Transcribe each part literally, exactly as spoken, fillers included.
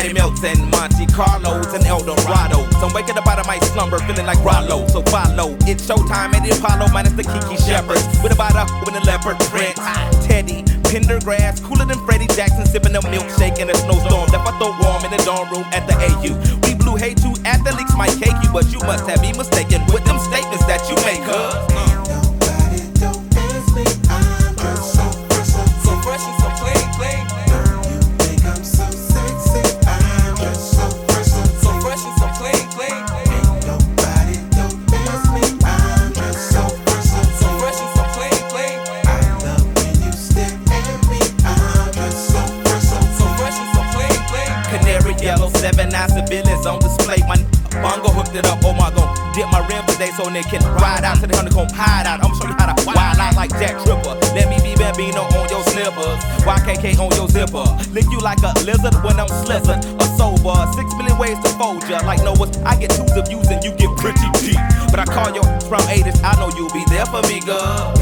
Patty Melton, Monte Carlos, and Eldorado. So I'm waking up out of my slumber, feeling like Rollo. So follow, it's showtime at the Apollo, minus the Kiki Shepherds. With a bada, with a leopard print. Teddy, Pendergrass, cooler than Freddie Jackson, sipping a milkshake in a snowstorm. Left I throw warm in the dorm room at the A U. We blew hay too, athletes might cake you, but you must have me mistaken with them statements that you make, huh? Yellow seven nine civilians on display. My bongo hooked it up. Oh my god, dip my rim today so they can ride out to the honeycomb hide out. I'ma show you how to wild out like Jack Tripper. Let me be Bambino on your slippers, Y K K on your zipper. Lick you like a lizard when I'm slizzard. A sober, six million ways to fold ya. Like Noah's, I get twos of views and you get pretty deep. But I call your from eighties, I know you'll be there for me, girl.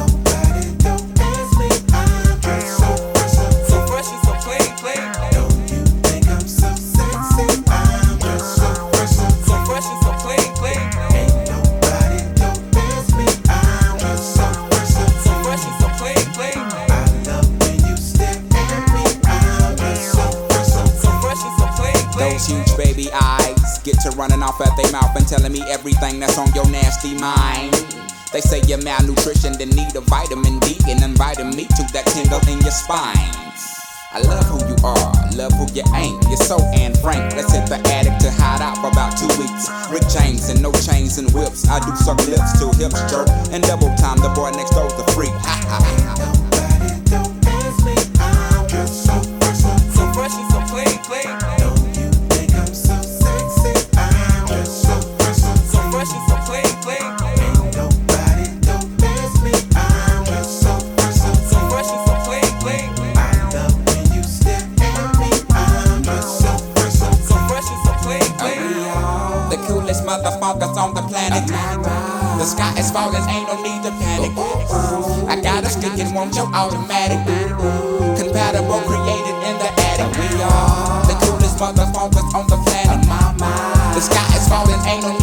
Those huge baby eyes get to running off at their mouth and telling me everything that's on your nasty mind. They say you're malnutrition, then need a vitamin D, and inviting me to that tingle in your spine. I love who you are, love who you ain't. You're so Anne Frank. Let's hit the attic to hide out for about two weeks. Rick James and no chains and whips. I do suck lips till hips jerk, and double time the boy next door's the freak. Ha ha ha. Motherfuckers on the planet. The sky is falling, ain't no need to panic. I got a stick and want your automatic. Compatible, created in the attic. We are the coolest motherfuckers on the planet. The sky is falling, ain't no need